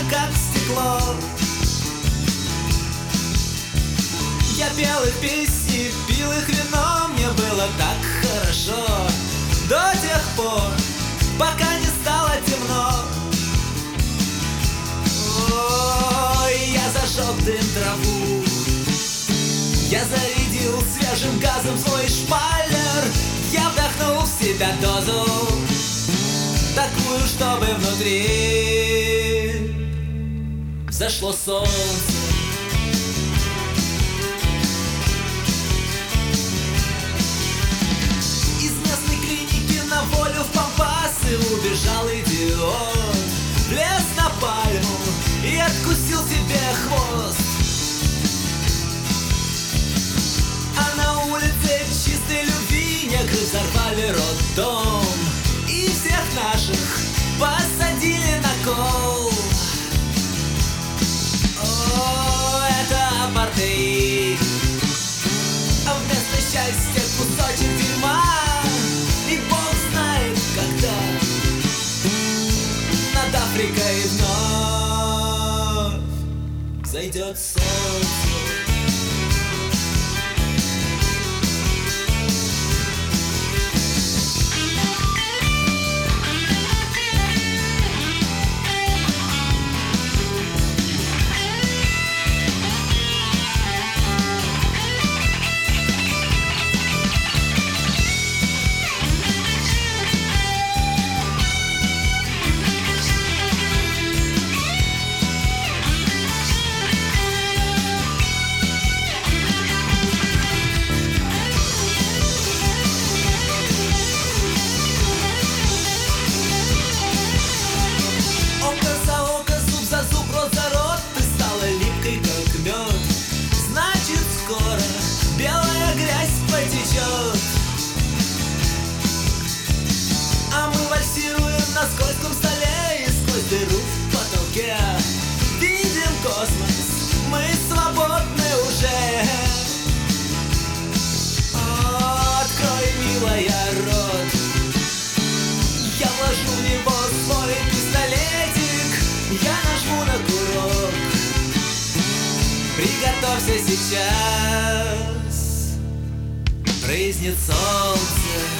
как стекло. Я пел их песни, пил их вино, мне было так хорошо до тех пор, пока не стало темно. Ой, я зажег дым траву, я зарядил свежим газом свой шпалер. Я вдохнул в себя дозу, такую, чтобы внутри взошло солнце. Из местной клиники на волю в пампасы убежал идиот, влез на пальму и откусил себе хвост. А на улице чистой любви негры взорвали роддом и всех наших посадили на кол. О, это апартеид, а вместо счастья кусочек дерьма. И Бог знает, когда над Африкой вновь зайдет солнце. А мы вальсируем на скользком столе и сквозь дыру в потолке видим космос, мы свободны уже. О, открой, милая, рот, я вложу в него свой пистолетик, я нажму на курок. Приготовься, сейчас брызнет солнце.